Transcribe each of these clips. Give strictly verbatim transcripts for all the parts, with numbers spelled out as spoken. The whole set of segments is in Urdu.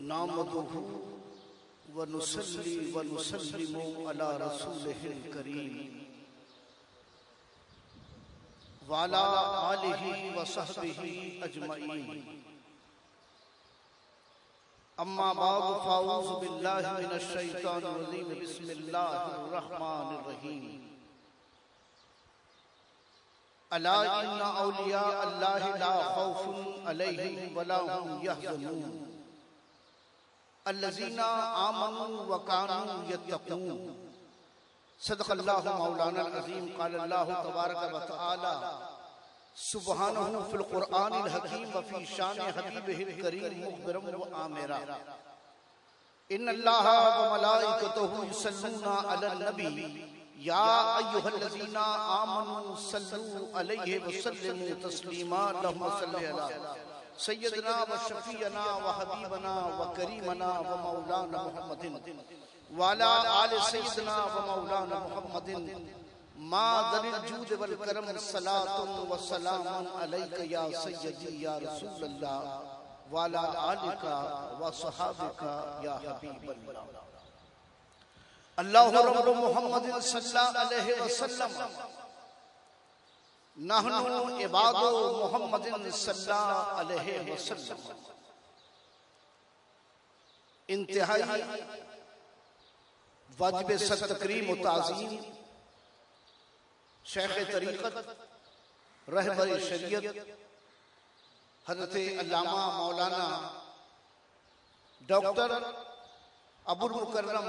نحمده ونصلي ونسلم على رسوله الكريم وعلى آله وصحبه أجمعين. أما بعد فأعوذ بالله من الشيطان الرجيم. بسم الله الرحمن الرحيم. ألا إن أولياء الله لا خوف عليهم ولا هم يحزنون الذين آمنوا وكانوا يتقون. صدق اللہ مولانا العظیم. قال اللہ تبارک و تعالی سبحانہ فی القرآن الحکیم وفی شان حبیبہ الکریم مخبرا و آمرا. ان اللہ وملائکتہ یصلون علی النبی یا ایھا الذین آمنوا صلوا علیہ وسلموا تسلیما. اللہم صلی علی سیدنا و شفیعنا و حبیبنا و کریمنا و مولانا محمد وعلى آل سيدنا ومولانا محمد ما ذل الجود والكرم صلاة وسلام عليك يا سيدي يا رسول الله وعلى آلك وصحابك يا حبيب الله. الله رب محمد صلى الله عليه وسلم نحن عباد محمد صلى الله عليه وسلم. انتہائی واجب سر تکریم و تعظیم شیخ طریقت رہبر شریعت حضرت علامہ مولانا ڈاکٹر ابو المکرم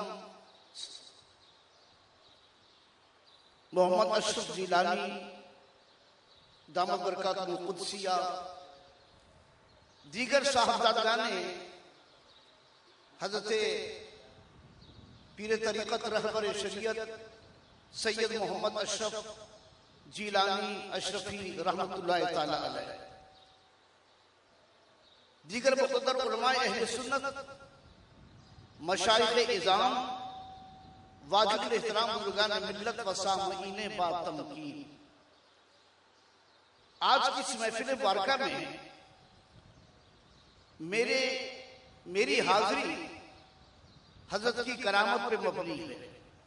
محمد اشرف جیلانی دامت برکاتہ القدسیہ، دیگر صاحبزادگان حضرت پیر طریقت رہبر شریعت سید محمد اشرف جیلانی اشرفی رحمت اللہ تعالی علیہ، دیگر مقدر علماء اہل سنت، مشائخ اعظام، واجب الاحترام بزرگان ملت و سامعین با تمکین. آج کی اس محفل مبارکہ میں میرے میری حاضری حضرت کی کرامت پہ مبنی ہے.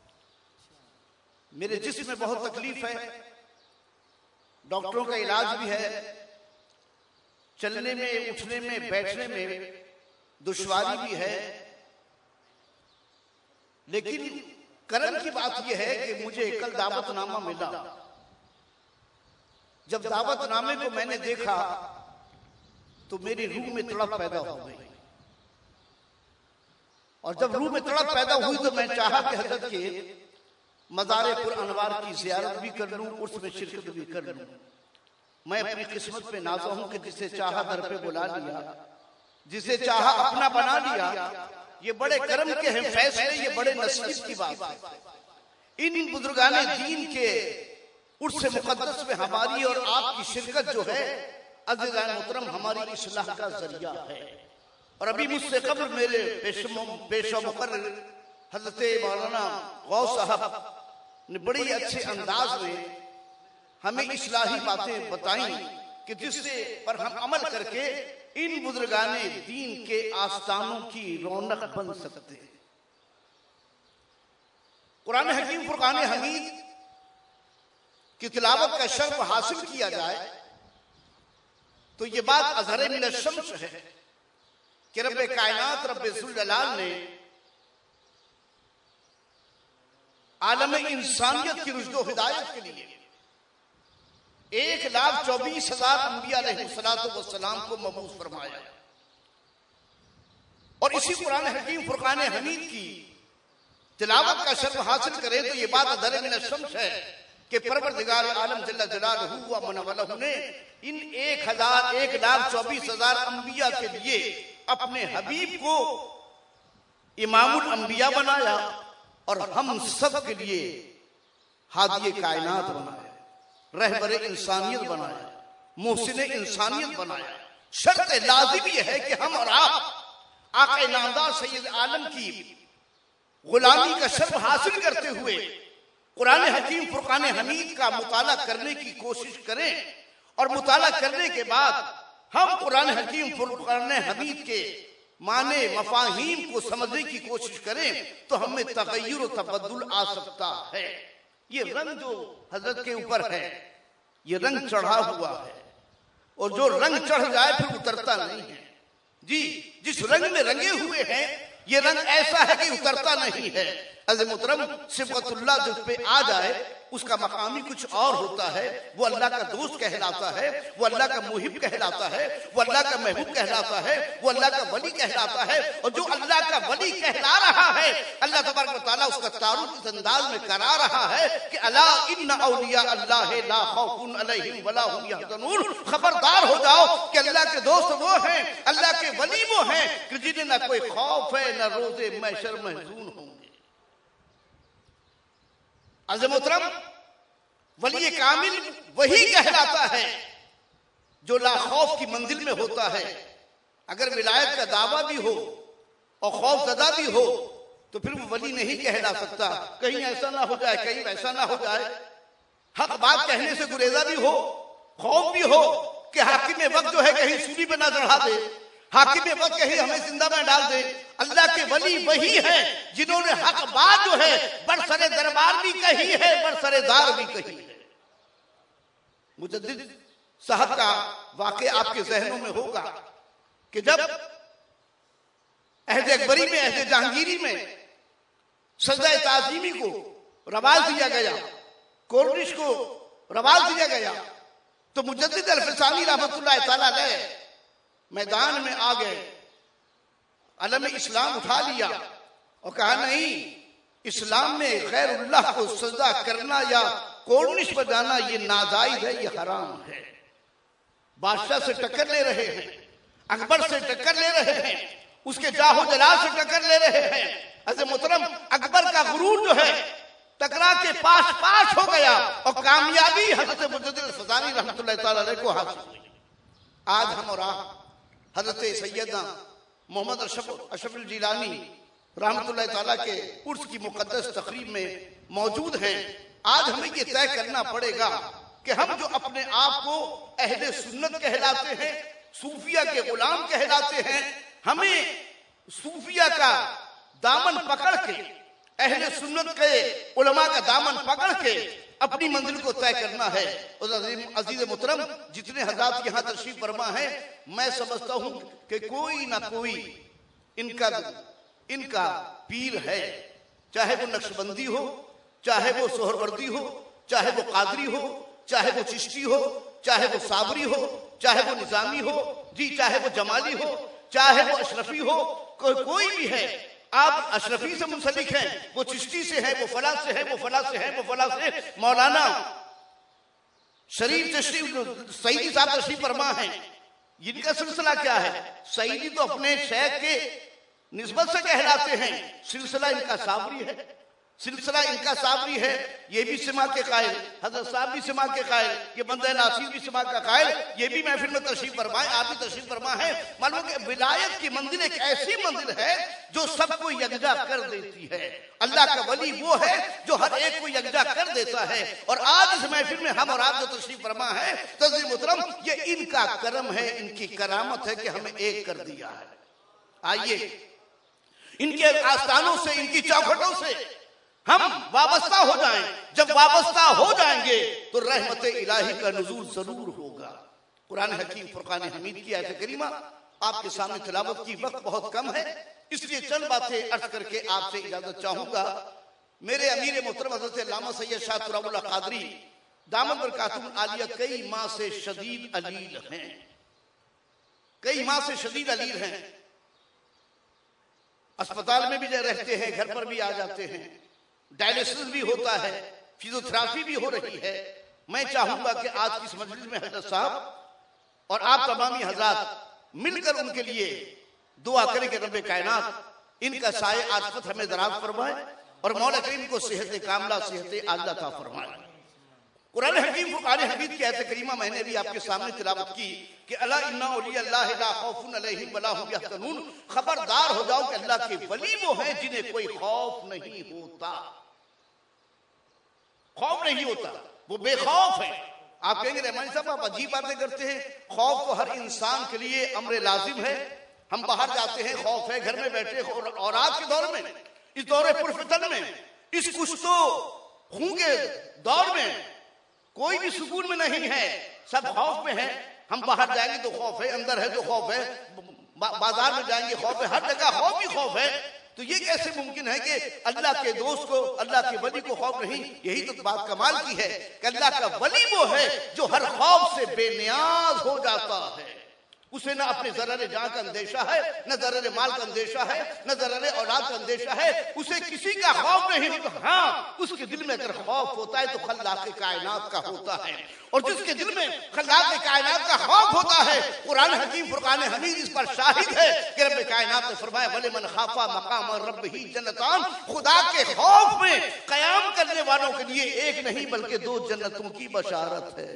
میرے جسم میں بہت تکلیف ہے، ڈاکٹروں کا علاج بھی ہے، چلنے میں اٹھنے میں بیٹھنے میں دشواری بھی ہے، لیکن کرم کی بات یہ ہے کہ مجھے کل دعوت نامہ ملا. جب دعوت نامے کو میں نے دیکھا تو میری روح میں تڑپ پیدا ہو گئی، اور جب روح میں تڑپ پیدا ہوئی تو میں چاہا کہ حضرت کے مزار پر انوار کی زیارت بھی کر لوں، اس میں شرکت بھی کر لوں. میں اپنی قسمت پہ نازا ہوں کہ جسے چاہا در پہ بلا لیا، جسے چاہا اپنا بنا لیا. یہ بڑے کرم کے ہیں فیصلے، یہ بڑے نصیب کی بات ہے. ان بزرگان دین کے عرس مقدس میں ہماری اور آپ کی شرکت جو ہے عزیزان محترم ہماری اصلاح کا ذریعہ ہے. اور ابھی مجھ سے قبل میرے پیش و مقرر حضرت مولانا غوث صاحب نے بڑی اچھے انداز میں ہمیں اصلاحی باتیں بتائیں کہ جس سے پر ہم عمل کر کے ان بزرگان دین کے آستانوں کی رونق بن سکتے ہیں. قرآن حکیم فرقان حمید کی تلاوت کا شرف حاصل کیا جائے تو یہ بات اظہر من الشمس ہے کہ رب کائنات رب ذوالجلال نے عالم انسانیت کی رشد و ہدایت کے لیے ایک لاکھ چوبیس ہزار انبیاء علیہ السلام کو مبعوث فرمایا. اور اسی قرآن حکیم فرقان حمید کی تلاوت کا شرف حاصل کرے تو یہ بات اظہر من الشمس ہے کہ پروردگار عالم جل جلالہ و منولہ نے ان ایک ہزار ایک لاکھ چوبیس ہزار انبیاء کے لیے اپنے حبیب کو امام الانبیاء بنایا اور ہم سب کے لیے ہادی کائنات بنایا، رہبر انسانیت بنایا، محسن انسانیت بنایا. شرط لازم یہ ہے کہ ہم اور آپ آقا نامدار سید عالم کی غلامی کا شرف حاصل کرتے ہوئے قرآن حکیم فرقان حمید کا مطالعہ کرنے کی کوشش کریں، اور مطالعہ کرنے کے بعد ہم قرآن حکیم فرقان حمید کے معنی مفاہیم کو سمجھنے کی کوشش کریں تو ہمیں تغیر و تبدل آ سکتا ہے۔ یہ رنگ جو حضرت کے اوپر ہے یہ رنگ چڑھا ہوا ہے، اور جو رنگ چڑھ جائے پھر اترتا نہیں ہے۔ جی جس رنگ میں رنگے ہوئے ہیں یہ رنگ ایسا ہے کہ اترتا نہیں ہے۔ عزیز محترم صفت اللہ جس پہ آ جائے اس کا مقامی کچھ اور ہوتا ہے، وہ اللہ کا دوست کہلاتا ہے، وہ اللہ کا محب کہلاتا ہے، وہ اللہ کا محبوب کہلاتا ہے، وہ اللہ کا ولی کہلاتا ہے۔ اور جو اللہ کا ولی کہلا رہا ہے اللہ تبارک و تعالیٰ اس کا تعارف اس انداز میں کرا رہا ہے کہ الا ان اولیاء اللہ لا خوف علیہم ولا هم يحزنون، خبردار ہو جاؤ کہ اللہ کے دوست وہ ہیں، اللہ کے ولی وہ ہیں کہ جنہیں نہ کوئی خوف ہے نہ روز محشر محزون ہوں گے۔ عزیز محترم ولی کامل وہی کہلاتا ہے جو لا خوف کی منزل میں ہوتا ہے۔ اگر ولایت کا دعویٰ بھی ہو اور خوف زدہ بھی ہو تو پھر وہ ولی نہیں کہلا سکتا۔ کہیں ایسا نہ ہو جائے، کہیں ویسا نہ ہو جائے، حق بات کہنے سے گریزہ بھی ہو، خوف بھی ہو کہ حاکم وقت جو ہے کہیں سولی پہ نہ چڑھا دے، حاکم وقت کہیں ہمیں زندہ میں ڈال دے۔ اللہ کے ولی وہی ہیں جنہوں نے حق بات جو ہے برسر دربار بھی کہی ہے، برسر دار بھی کہی ہے۔ مجدد صاحب کا واقعہ آپ کے ذہنوں میں ہوگا کہ جب عہد اکبری میں، عہد جہانگیری میں سجدہ تعظیمی کو رواج دیا گیا، کورنش کو رواج دیا گیا، تو مجدد الفسانی رحمت اللہ تعالی علیہ میدان میں آ گئے، علم اسلام اٹھا لیا اور کہا نہیں، اسلام میں غیر اللہ کو سجدہ کرنا یا کورنش پر جانا یہ ناجائز ہے، یہ حرام ہے۔ بادشاہ سے ٹکر لے رہے ہیں، اکبر سے ٹکر لے رہے ہیں، اس کے جاہ و جلال سے ٹکر لے رہے ہیں۔ عزیز محترم اکبر کا غرور جو ہے ٹکرا کے پاس پاس ہو گیا اور کامیابی حضرت مجدد الفسانی رحمت اللہ تعالی علیہ کو حاصل ہوئی۔ آج ہم اور آپ حضرت سیدنا محمد اشرف اشرف الجیلانی رحمت اللہ تعالیٰ کے عرس کی مقدس تقریب میں موجود ہیں۔ آج ہمیں یہ طے کرنا پڑے گا کہ ہم جو اپنے آپ کو اہل سنت کہلاتے ہیں، صوفیہ کے غلام کہلاتے ہیں، ہمیں صوفیہ کا دامن پکڑ کے، اہل سنت کے علماء کا دامن پکڑ کے اپنی منزل کو طے کرنا ہے۔ اور عزیز محترم جتنے حضرات یہاں تشریف فرما ہیں، میں سمجھتا ہوں کہ کوئی نہ کوئی ان کا ان کا پیر ہے، چاہے وہ نقشبندی ہو، چاہے وہ سہروردی ہو، چاہے وہ قادری ہو، چاہے وہ چشتی ہو، چاہے وہ صابری ہو، چاہے وہ نظامی ہو، جی چاہے وہ جمالی ہو، چاہے وہ اشرفی ہو، کوئی کوئی بھی ہے۔ آپ اشرفی سے منسلک ہیں، وہ چشتی سے ہے، وہ فلاں سے ہے، وہ فلاں سے ہے، وہ فلاں سے۔ مولانا شریف تشریف سعیدی صاحب تشریف فرما ہیں، ان کا سلسلہ کیا ہے؟ سعیدی تو اپنے شیخ کے نسبت سے کہلاتے ہیں، سلسلہ ان کا صابری ہے، سلسلہ ان کا صابری ہے۔ یہ بھی سما کے قائل، حضرت صاحب بھی سما کے قائل، یہ بندہ ناصر بھی سما کا قائل، یہ بھی محفل میں تشریف فرمائے، آپ بھی تشریف فرما ہے۔ معلوم کہ ولایت کی منزل ایک ایسی منزل ہے جو سب کو یکجا کر دیتی ہے۔ اللہ کا ولی وہ ہے جو ہر ایک کو یکجا کر دیتا ہے۔ اور آج اس محفل میں ہم اور آپ جو تشریف فرما ہے عزیز محترم، یہ ان کا کرم ہے، ان کی کرامت ہے کہ ہمیں ایک کر دیا ہے۔ آئیے ان کے آستانوں سے، ان کی چوکھٹوں سے ہم وابستہ ہو جائیں۔ جب وابستہ ہو جائیں گے تو رحمت الہی کا نزول ضرور ہوگا۔ قرآن حکیم فرقان حمید کی آیت کریمہ آپ کے سامنے تلاوت کی، وقت بہت کم ہے، اس لیے چند باتیں عرض کر کے آپ سے اجازت چاہوں گا۔ میرے امیر محترم حضرت علامہ سید شاہ تراب اللہ قادری دامن برکاتہ العالیہ کئی ماہ سے شدید علیل ہیں، کئی ماہ سے شدید علیل ہیں، اسپتال میں بھی رہتے ہیں، گھر پر بھی آ جاتے ہیں، ڈائلیسس بھی ہوتا ہے، فیزیوتھراپی بھی ہو رہی ہے۔ میں چاہوں گا کہ آج کی اس مجلس میں حضرت صاحب اور آپ تمامی حضرات مل کر ان کے لیے دعا کریں کہ رب کائنات ان کا سائے عاطفت ہمیں دراز فرمائے اور مولا کریم کو صحت کاملہ، صحت عاجلہ عطا فرمائے۔ قرآن حکیم فرقان حمید کی آیت کریمہ میں نے بھی آپ کے سامنے تلاوت کی کہ الا ان اولیاء اللہ لا خوف علیہم ولا هم يحزنون، خبردار ہو جاؤ کہ اللہ کے ولی وہ ہیں جنہیں کوئی خوف نہیں ہوتا، خوف نہیں ہوتا، وہ بے خوف ہیں۔ آپ کہیں گے رحمانی صاحب آپ عجیب باتیں کرتے ہیں، خوف تو ہر انسان کے لیے امر لازم ہے، ہم باہر جاتے ہیں خوف ہے، گھر میں بیٹھے اور آج کے دور میں، اس دور پرفتن میں، اس کچھ تو خون کے دور میں کوئی بھی سکون میں نہیں ہے، سب خوف میں ہے۔ ہم باہر جائیں گے تو خوف ہے، اندر ہے تو خوف ہے، بازار میں جائیں گے خوف ہے، ہر جگہ خوف ہی خوف ہے۔ تو یہ کیسے ممکن ہے کہ اللہ کے دوست کو، اللہ کے ولی کو خوف نہیں؟ یہی تو بات کمال کی ہے کہ اللہ کا ولی وہ ہے جو ہر خوف سے بے نیاز ہو جاتا ہے۔ اسے نہ اپنے ضرر جان کا اندیشہ ہے، نہ ضرر مال کا اندیشہ ہے، نہ ضرر اولاد کا اندیشہ ہے، اسے کسی کا خوف نہیں ہوتا۔ ہاں، اس کے دل میں اگر خوف ہوتا ہے تو خلاق کائنات کا ہوتا ہے، اور جس کے دل میں خلاق کائنات کا خوف ہوتا ہے، قرآن حکیم فرقان حمید اس پر شاہد ہے کہ رب کائنات نے فرمایا وَلِمَنْ خَافَ مَقَامَ رَبِّهِ جنتان، خدا کے خوف میں قیام کرنے والوں کے لیے ایک نہیں بلکہ دو جنتوں کی بشارت ہے۔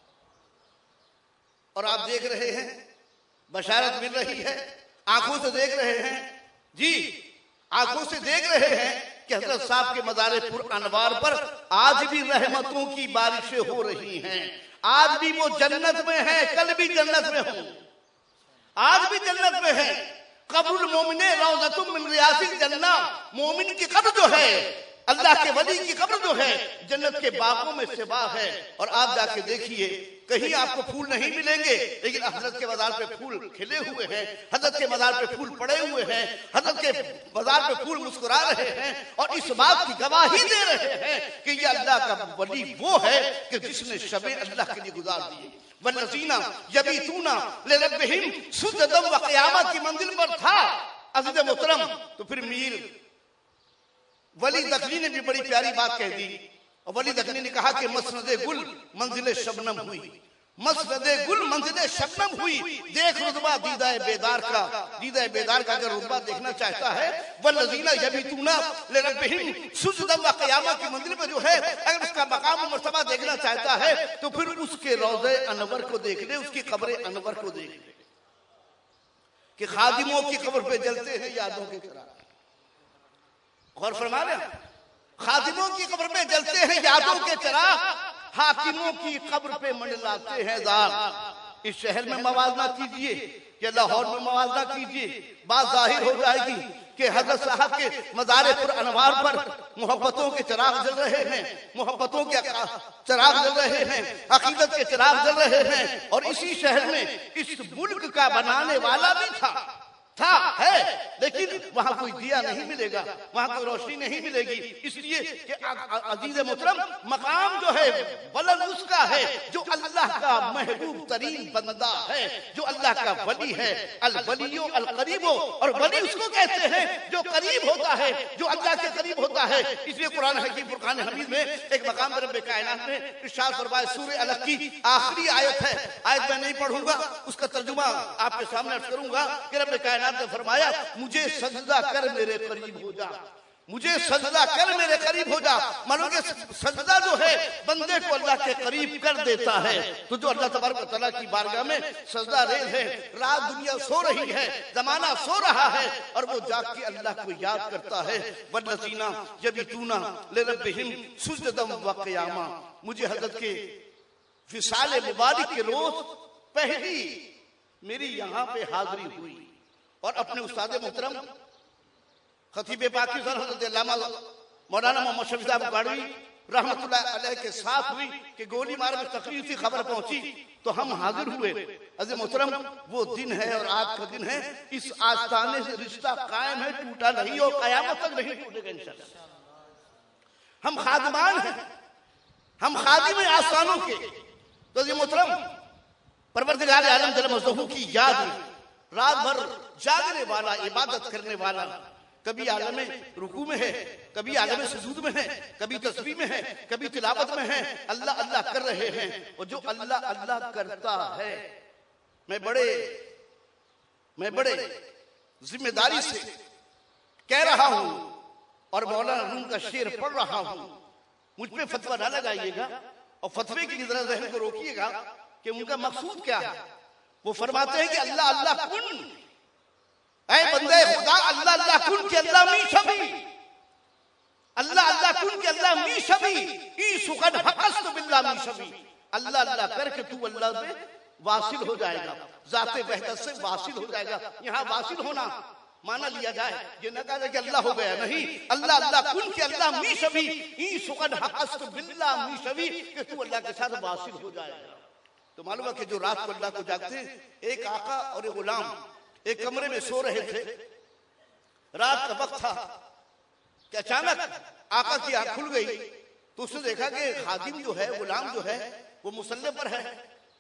اور آپ دیکھ رہے ہیں، بشارت مل رہی ہے، آنکھوں سے دیکھ رہے ہیں، جی آنکھوں سے دیکھ رہے ہیں کہ حضرت صاحب کے مزار پر انوار پر آج بھی رحمتوں کی بارشیں ہو رہی ہیں، آج بھی وہ جنت میں ہیں، کل بھی جنت میں ہوں، آج بھی جنت میں ہیں۔ قبر المومن روضۃ من ریاض الجنہ، مومن کی قبر جو ہے، اللہ کے ولی کی قبر جو ہے، جنت کے باغوں میں سے باغ ہے۔ اور آپ جا کے دیکھیے، کہیں آپ کو پھول نہیں ملیں گے، لیکن حضرت کے مزار پہ پھول کھلے ہوئے ہیں، حضرت کے مزار پہ پھول پڑے ہوئے ہیں، حضرت کے مزار پہ پھول مسکرا رہے ہیں، اور اس بات کی گواہی دے رہے ہیں کہ یہ اللہ کا ولی وہ ہے کہ جس نے شب اللہ کے لیے گزار دیے۔ والذین یبیتون لربہم سجدا وقیاما کی منزل پر تھا عزیز محترم۔ تو پھر میر ولی دخلی نے بھی بڑی پیاری بات کہہ دی، اور ولی دخلی نے کہا کہ مسند گل منزل شبنم ہوئی، مسند گل منزل شبنم ہوئی، دیکھ رتبہ دیدہ بیدار کا، دیدہ بیدار کا اگر رتبہ دیکھنا چاہتا ہے، والذین یبیتون لربہم سجدا وقیاما کی منزل پر جو ہے، اگر اس کا مقام و مرتبہ دیکھنا چاہتا ہے تو پھر اس کے روضہ انور کو دیکھ لے، اس کی قبر انور کو دیکھ لے کہ خادموں کی قبر پہ جلتے ہیں یادوں کے چراغ۔ غور فرما رہے ہیں، خادموں کی قبر پہ جلتے ہیں یادوں کے چراغ، حاکموں کی قبر پہ منڈلاتے ہیں داغ۔ اس شہر میں موازنہ کیجئے یا لاہور میں موازنہ کیجئے، بات ظاہر ہو جائے گی کہ حضرت صاحب کے مزار پر انوار پر محبتوں کے چراغ جل رہے ہیں، محبتوں کے چراغ جل رہے ہیں، عقیدت کے چراغ جل رہے ہیں۔ اور اسی شہر میں اس ملک کا بنانے والا بھی تھا تھا ہے، لیکن وہاں کوئی دیا نہیں ملے گا، وہاں کوئی روشنی نہیں ملے گی، اس لیے کہ عزیز محترم مقام جو ہے بلند اس کا ہے جو اللہ کا محبوب ترین بندہ ہے، جو اللہ کا ولی ہے۔ الولی القریب، اور ولی اس کو کہتے ہیں جو قریب ہوتا ہے، جو اللہ کے قریب ہوتا ہے۔ اس لیے قرآن حکیم فرقان حمید میں ایک مقام پر رب کائنات نے ارشاد فرمایا، سورہ الگ کی آخری آیت ہے، آیت میں نہیں پڑھوں گا، اس کا ترجمہ آپ کے سامنے عرض کروں گا کہ رب کائنات نے فرمایا، مجھے سجدہ کر میرے قریب ہو جا، مجھے سجدہ کر میرے قریب ہو جا۔ مانو کہ سجدہ جو ہے بندے کو اللہ کے قریب کر دیتا ہے۔ تو جو اللہ تبارک و تعالیٰ کی بارگاہ میں سجدہ ریز ہے، رات دنیا سو رہی ہے، زمانہ سو رہا ہے، اور وہ جاگ کے اللہ کو یاد کرتا ہے۔ والذین یبیتون لربہم سجدا وقیاما، مجھے حضرت کے وصال مبارک کے روز پہلی میری یہاں پہ حاضری ہوئی، اور اپنے استاد محترم خطیب پاکستان حضرت علامہ مولانا محمد شفیع صاحب اکاڑوی رحمت اللہ علیہ کے ساتھ ہوئی کہ گولی مار میں تقریر سے خبر پہنچی تو ہم حاضر ہوئے۔ عزیز محترم وہ دن ہے اور آج کا دن ہے، اس آستانے سے رشتہ قائم ہے، ٹوٹا نہیں اور قیامت تک نہیں ٹوٹے گا انشاءاللہ۔ ہم خادمان ہیں، ہم خادم ہیں آستانوں کے۔ تو عزیز محترم پروردگار عالم جل مجدہ کی یاد میں رات بھر جاگنے والا، عبادت کرنے والا، کبھی عالم رکوع میں ہے، کبھی عالم سجود میں ہے، کبھی تسبیح میں ہے، کبھی تلاوت میں ہے، اللہ اللہ کر رہے ہیں۔ اور جو اللہ اللہ کرتا ہے، میں بڑے میں بڑے ذمہ داری سے کہہ رہا ہوں اور مولانا روم کا شعر پڑھ رہا ہوں، مجھ پہ فتویٰ نہ لگائیے گا، اور فتوے کی ذرا ذہن کو روکیے گا کہ ان کا مقصود کیا ہے۔ وہ فرماتے ہیں کہ اللہ اللہ کن، اے بندے خدا اللہ اللہ کن کہ اللہ می شبی، اللہ اللہ کن کہ اللہ می شبی، ای سخن حقست باللہ می شبی، اللہ اللہ کر کے تو اللہ سے واصل ہو جائے گا، ذات وحدت سے واصل ہو جائے گا۔ یہاں واصل ہونا مانا لیا جائے، یہ نہ کہا کہ اللہ ہو گیا، نہیں، اللہ اللہ کن کہ اللہ می شبی ای سقد حقست باللہ می شبی، کہ تو اللہ کے ساتھ واصل ہو جائے گا۔ تو معلوم ہے کہ جو رات کو اللہ کو جاگتے ہیں، ایک آقا اور ایک غلام ایک کمرے میں سو رہے تھے، رات کا وقت تھا کہ اچانک آقا کی آنکھ کھل گئی تو اس نے دیکھا کہ خادم جو ہے، غلام جو ہے، وہ مصلی پر ہے،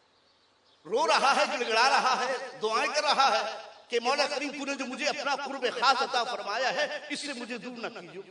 رو رہا ہے، گڑگڑا رہا ہے، دعائیں کر رہا ہے کہ مولا کریم تو نے جو مجھے اپنا قرب خاص عطا فرمایا ہے اس سے مجھے دور نہ کیجو۔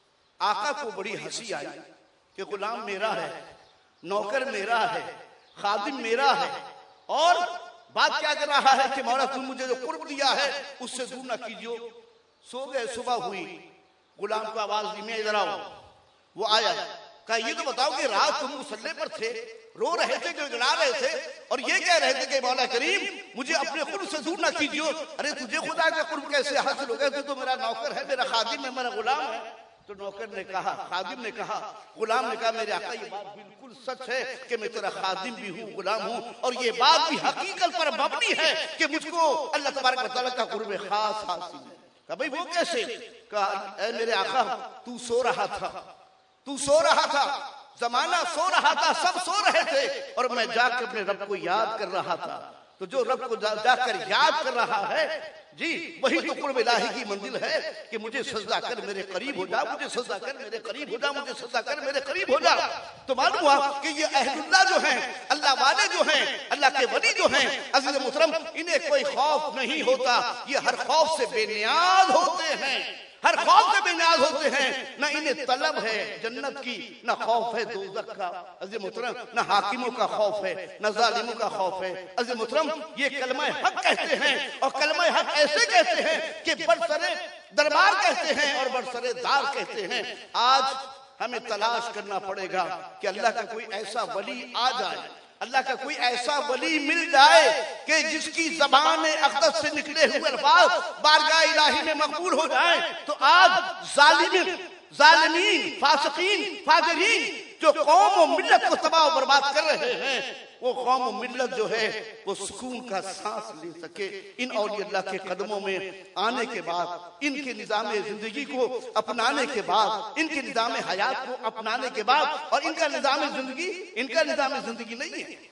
آقا کو بڑی ہنسی آئی کہ غلام میرا ہے، نوکر میرا ہے، خادم میرا ہے، اور بات کیا کر رہا ہے کہ مولا تم مجھے جو قرب دیا ہے اس سے دور نہ کیجو۔ سو گئے، صبح ہوئی، غلام کو آواز دی میں ادھر آؤ، وہ آیا، کہا یہ تو بتاؤ کہ رات تم مصلی پر تھے، رو رہے تھے، گڑگڑا رہے تھے، اور یہ کہہ رہے تھے کہ مولا کریم مجھے اپنے قرب سے دور نہ کیجیو۔ ارے تجھے خدا کا قرب کیسے حاصل ہو گیا؟ تو تو میرا نوکر ہے، میرا خادم ہے، میرا غلام ہے۔ تو نوکر نے کہا، خادم نے کہا، غلام نے کہا میرے آقا یہ بات بالکل سچ ہے کہ میں تیرا خادم بھی ہوں، غلام ہوں، اور یہ بات بھی حقیقت پر مبنی ہے کہ مجھ کو اللہ تبارک و تعالیٰ کا قرب خاص حاصل ہے۔ کہا بھئی وہ کیسے؟ کہا اے میرے آقا تو سو رہا تھا، تو سو رہا تھا، زمانہ سو رہا تھا، سب سو رہے تھے، اور میں جا کے اپنے رب کو یاد کر رہا تھا۔ تو جو رب کو جا کر یاد کر رہا ہے، جی وہی تو قرب الہی کی منزل ہے کہ مجھے سجدہ کر میرے قریب ہو جا، مجھے سجدہ کر میرے قریب ہو جا، مجھے سجدہ کر میرے قریب ہو جا۔ تو معلوم ہوا کہ یہ اہل اللہ جو ہیں، اللہ والے جو ہیں، اللہ کے ولی جو ہیں، عزیز محترم، انہیں کوئی خوف نہیں ہوتا، یہ ہر خوف سے بے نیاز ہوتے ہیں، ہر خوف سے بے نیاز ہوتے ہیں، نہ انہیں طلب ہے جنت کی، نہ خوف ہے دوزخ کا، عزیز محترم، نہ حاکموں کا خوف ہے، نہ ظالموں کا خوف ہے۔ عزیز محترم، یہ کلمہ حق کہتے ہیں، اور کلمہ حق ایسے کہتے ہیں کہ برسرے دربار کہتے ہیں اور برسرے دار کہتے ہیں۔ آج ہمیں تلاش کرنا پڑے گا کہ اللہ کا کوئی ایسا ولی آ جائے، اللہ کا کوئی ایسا ولی مل جائے کہ جس کی زبان اقدس سے نکلے ہوئے الفاظ بارگاہ الہی میں مقبول ہو جائیں۔ تو آج ظالمین، ظالمین، فاسقین، فاجرین جو قوم و ملت کو تباہ و برباد کر رہے ہیں، وہ قوم و ملت جو ہے وہ سکون کا سانس لے سکے ان اولیاء اللہ کے قدموں میں آنے کے بعد، ان کے نظام زندگی کو اپنانے کے بعد، ان کے نظام حیات کو اپنانے کے بعد۔ اور ان کا نظام زندگی، ان کا نظام زندگی نہیں ہے،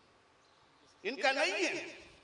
ان کا نہیں ہے،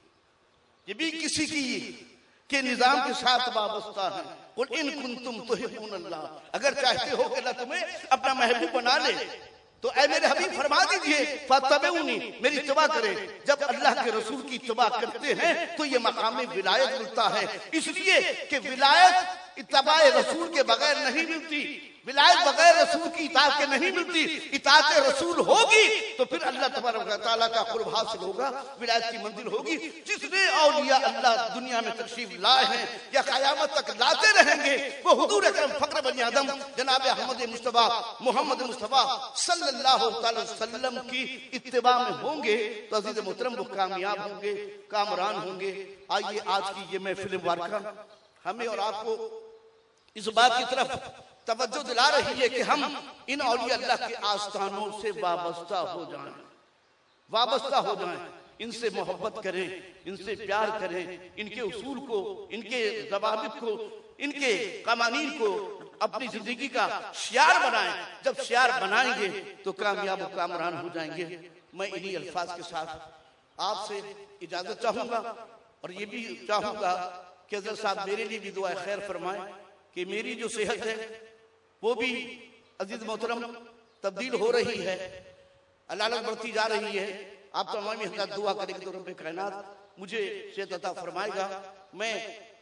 یہ بھی کسی کی کے نظام کے ساتھ وابستہ ہے۔ قل ان کنتم تحبون اللہ، اگر چاہتے ہو کہ اللہ تمہیں اپنا محبوب بنا لے تو اے میرے حبیب فرما دیجئے فاتبعونی، میری اتباع کریں۔ جب اللہ کے رسول کی اتباع کرتے ہیں تو یہ مقام ولایت ملتا ہے، اس لیے کہ ولایت اتباع رسول کے بغیر نہیں ملتی، ولایت بغیر رسول کی اطاعت کے نہیں ملتی۔ اطاعت رسول ہوگی تو پھر اللہ تبارک و تعالیٰ کا قرب حاصل ہوگا، ولایت کی منزل ہوگی۔ جس نے اولیاء اللہ دنیا میں تشریف لائے ہیں یا قیامت تک لاتے رہیں گے، وہ حضور اکرم فخر بنی آدم جناب احمد مصطفیٰ محمد مصطفیٰ صلی اللہ تعالی وسلم کی اتباع میں ہوں گے تو عزیز محترم وہ کامیاب ہوں گے، کامران ہوں گے۔ آئیے آج کی یہ محفل مبارکہ ہمیں اور آپ کو اس بات کی طرف توجہ دلا رہی ہے کہ ہم ان اولیاء اللہ کے آستانوں سے وابستہ ہو جائیں، وابستہ ہو جائیں، ان سے محبت کریں، ان سے پیار کریں، ان کے اصول کو، ان کے ضوابط کو، ان کے قوانین کو اپنی زندگی کا شعار بنائیں۔ جب شعار بنائیں گے تو کامیاب و کامران ہو جائیں گے۔ میں انہی الفاظ کے ساتھ آپ سے اجازت چاہوں گا، اور یہ بھی چاہوں گا کہ حضرت صاحب میرے لیے بھی دعائے خیر فرمائیں کہ میری جو صحت ہے وہ بھی عزیز محترم تبدیل ہو رہی ہے، علالت بڑھتی جا رہی ہے۔ آپ تمامی حضرات دعا کریں کہ رب کائنات مجھے صحت عطا فرمائے گا۔ میں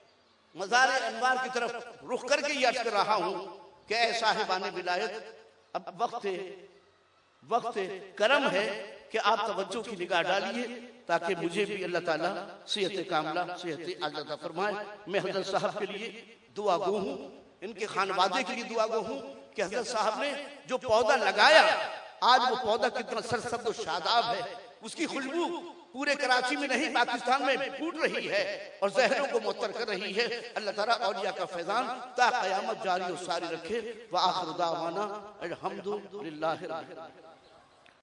مزار انوار کی طرف رخ کر کے یہ عرض کر رہا ہوں کہ اے صاحبان ولایت، اب وقت وقت کرم ہے کہ آپ توجہ کی نگاہ ڈالیے تاکہ مجھے بھی اللہ تعالیٰ صحت کاملہ، صحت عاجلہ عطا فرمائے۔ میں حضرت صاحب کے لیے دعا گو ہوں، ان کے خانوادے کے لیے دعا گو ہوں کہ حضرت صاحب نے جو پودا لگایا، آج وہ پودا کتنا سرسبز و شاداب ہے، اس کی خوشبو پورے کراچی میں نہیں پاکستان میں پھوٹ رہی ہے اور ذہنوں کو معطر کر رہی ہے۔ اللہ تعالیٰ اولیاء کا فیضان تا قیامت جاری و ساری رکھے۔ وآخر دعوانا الحمدللہ رب العالمین۔